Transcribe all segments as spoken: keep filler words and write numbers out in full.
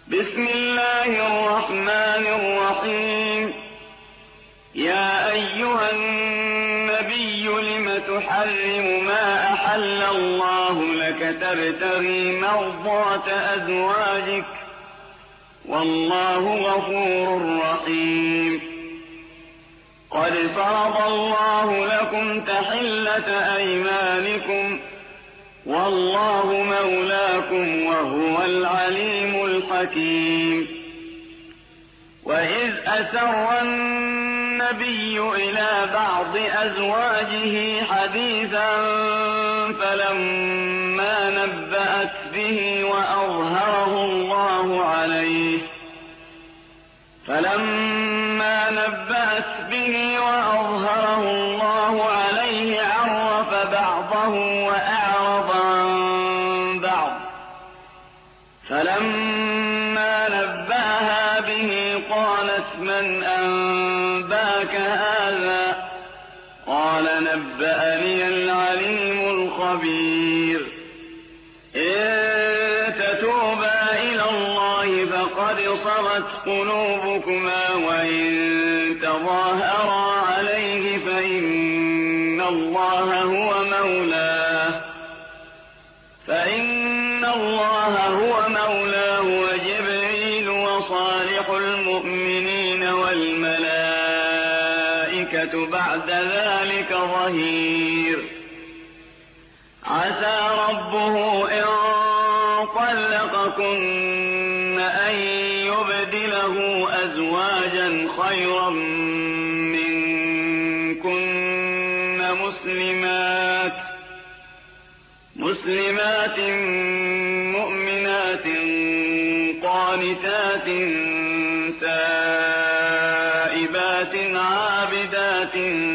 بسم الله الرحمن الرحيم. يا أيها النبي لم تحرم ما أحل الله لك تبتغي مرضات أزواجك والله غفور رحيم. قد فرض الله لكم تحلة أيمانكم والله مولاكم وهو العليم الحكيم. وإذ أسر النبي إلى بعض أزواجه حديثا فلما نبأت به وأظهره الله عليه فلما نبأت به وأظهره الله عليه عرف بعضه وأعرض عن بعض فلما نبأها به قالت من أنباك هذا قال نبأني العليم الخبير. إن تتوبا إلى الله فقد صغت قلوبكما وإن تظاهرا عليه فإن الله هو مولاه فإن الله هو مولاه وجبريل وصالح المؤمنين والملائكة بعد ذلك ظهير. عسى ربه إن طلقكن أن يبدله أزواجا خيرا منكن مسلمات مسلمات مؤمنات قانتات تائبات عابدات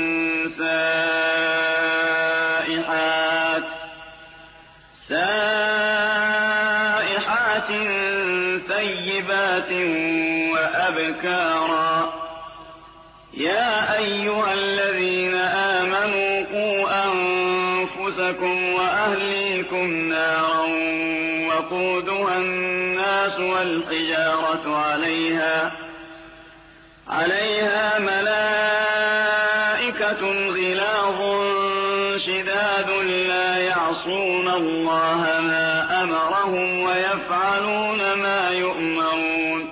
سائحات سائحات ثيبات وأبكارا. يا أيها الذين آمنوا قوا أنفسكم وأهليكم نارا وقودها الناس والحجارة عليها عليها ملائكة غلاظ شداد لا يعصون الله ما أمرهم ويفعلون ما يؤمرون.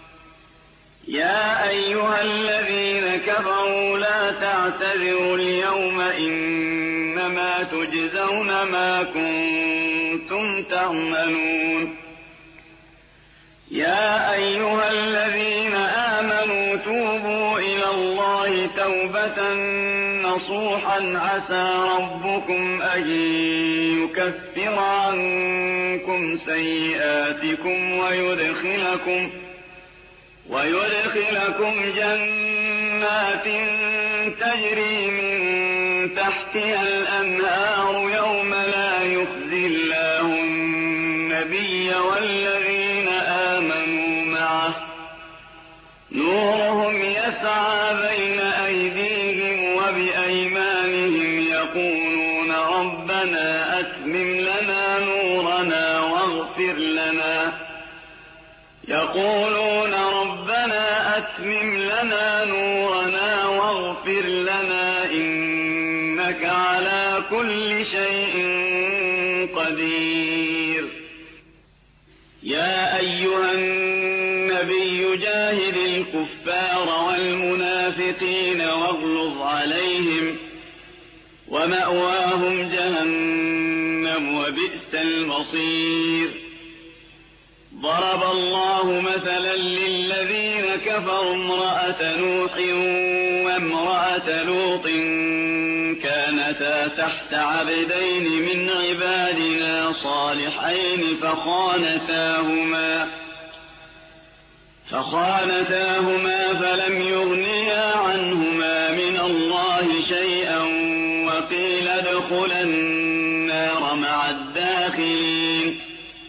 يا أيها الذين كفروا لا تعتذروا اليوم إنما تجزون ما كنتم تعملون. يا أيها الذين آمنوا توبوا إلى الله توبة نصوحا عسى ربكم أن يكفر عنكم سيئاتكم ويدخلكم ويدخلكم جنات تجري من تحتها الأنهار يوم لا يخزي الله النبي والذين آمنوا معه نورهم يسعى بين أيديهم وبأيمانهم يقولون ربنا أتمم لنا نورنا واغفر لنا يقولون ربنا أتمم لنا نورنا واغفر لنا إنك على كل شيء قدير. يا أيها النبي جاهد الكفار والمنافقين واغلظ عليهم ومأواهم جهنم وبئس المصير. ضرب الله مثلا للذين كفروا امرأة نوح وامرأة لوط كانتا تحت عبدين من عبادنا صالحين فخانتاهما فخانتاهما فلم يغنيا عنهما من الله شيئا وقيل ادخلا النار مع الداخلين.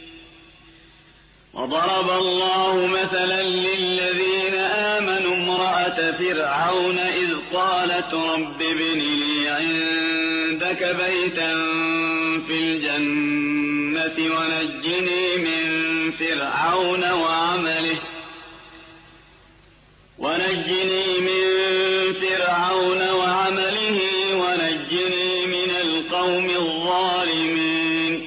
وضرب الله مثلا للذين آمنوا امرأة فرعون إذ قالت رب ابن لي عندك بيتا في الجنة ونجني من فرعون وعمله وعمله ونجني من فرعون وعمله ونجني من القوم الظالمين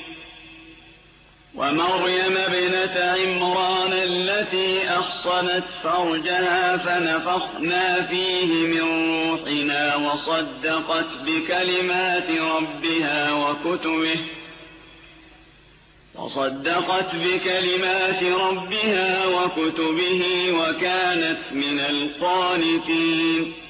ومريم ابنة عمران التي أحصنت فرجها فنفخنا فيه من روحنا وصدقت بكلمات ربها وكتبه وصدقت بكلمات ربها وكتبه وكانت من القانتين